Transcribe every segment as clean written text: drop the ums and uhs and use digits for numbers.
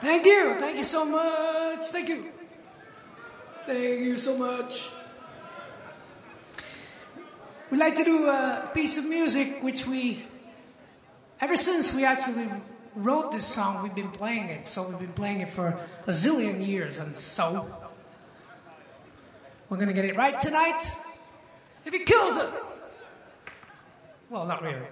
Thank you. Thank you so much. Thank you. Thank you so much. We'd like to do a piece of music which ever since we actually wrote this song, we've been playing it. So we've been playing it for a zillion years. And so we're going to get it right tonight. If it kills us. Well, not really.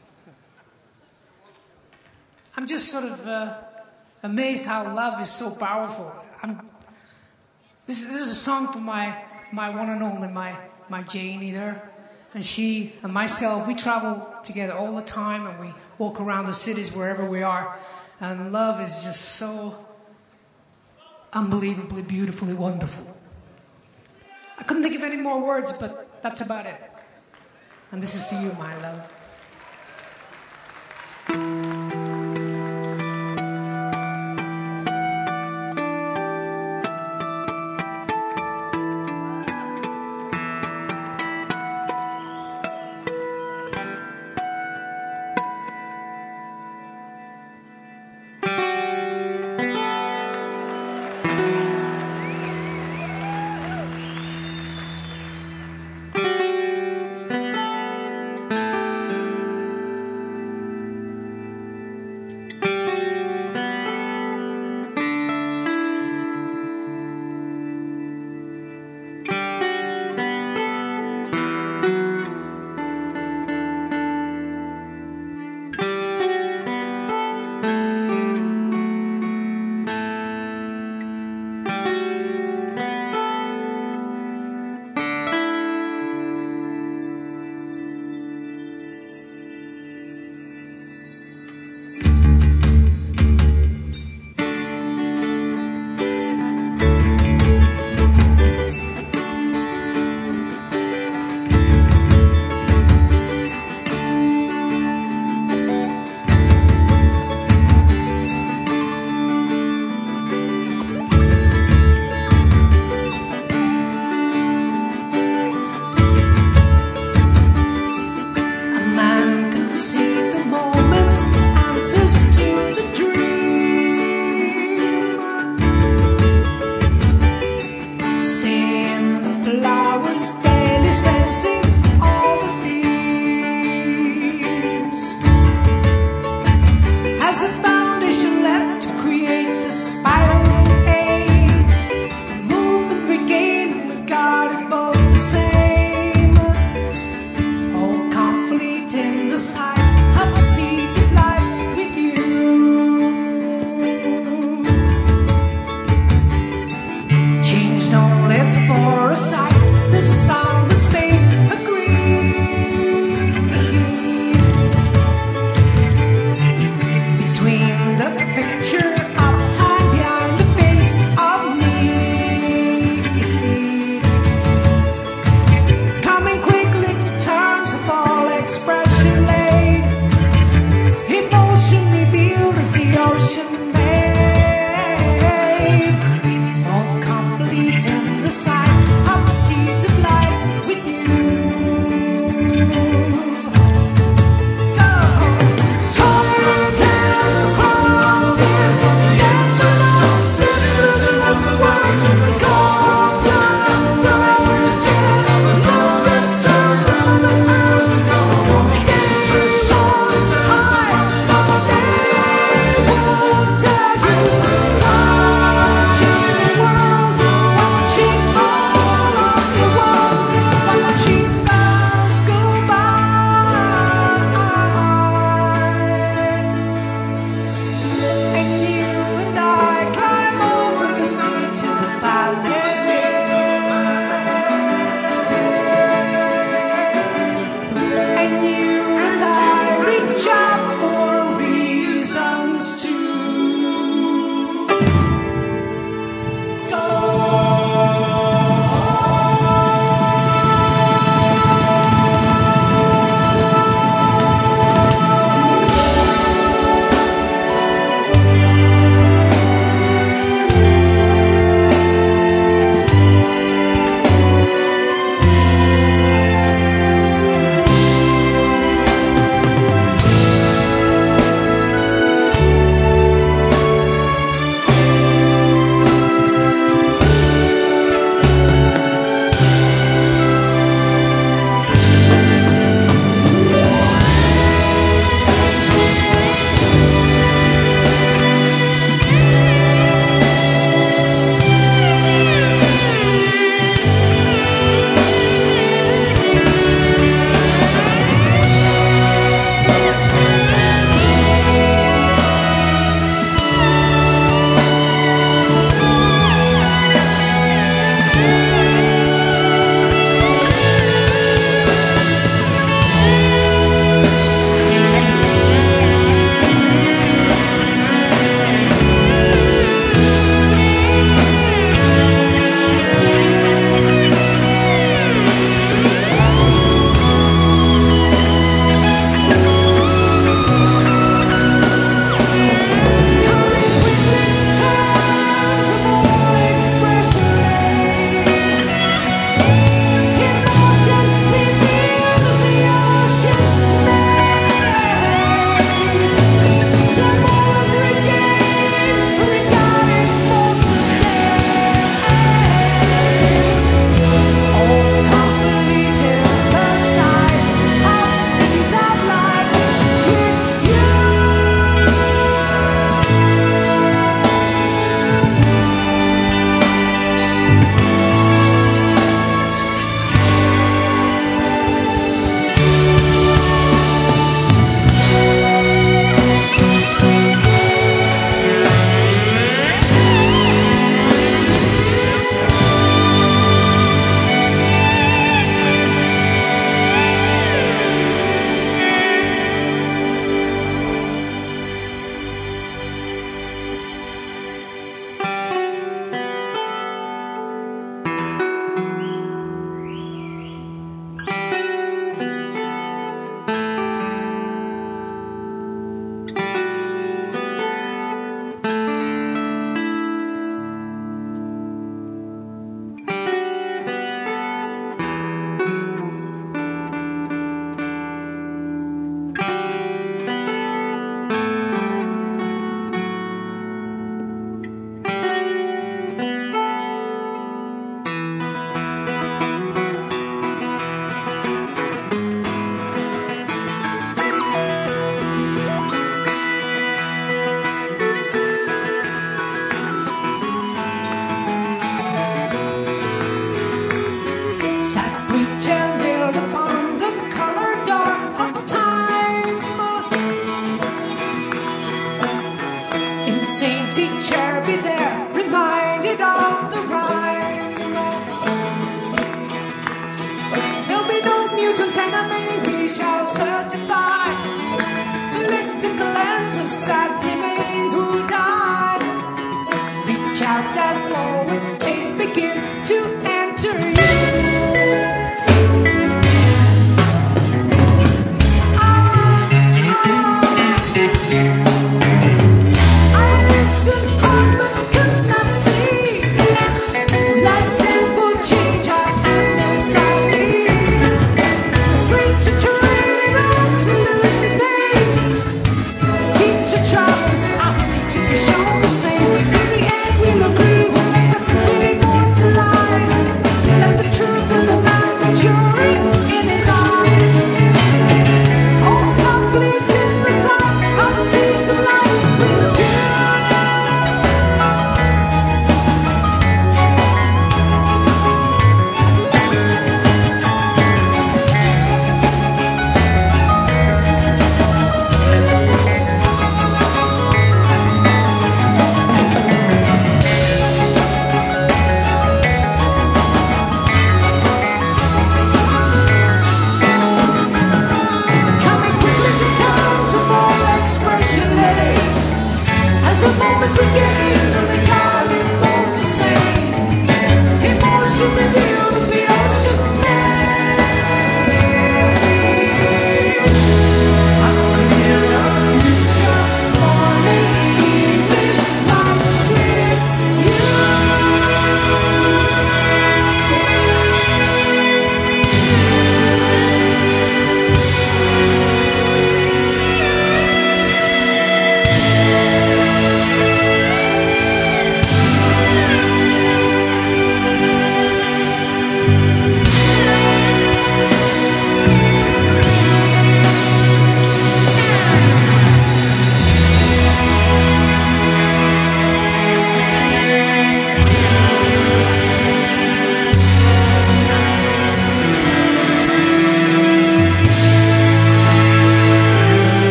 I'm just sort of amazed how love is so powerful. This is a song for my one and only, my Janie there. And she and myself, we travel together all the time and we walk around the cities wherever we are. And love is just so unbelievably, beautifully wonderful. I couldn't think of any more words, but that's about it. And this is for you, my love. Saint teacher be there, reminded of the rhyme. There'll be no mutant enemy, we shall certify. Political and society remains will die. Reach out as forward tastes begin to enter you. Ah, ah.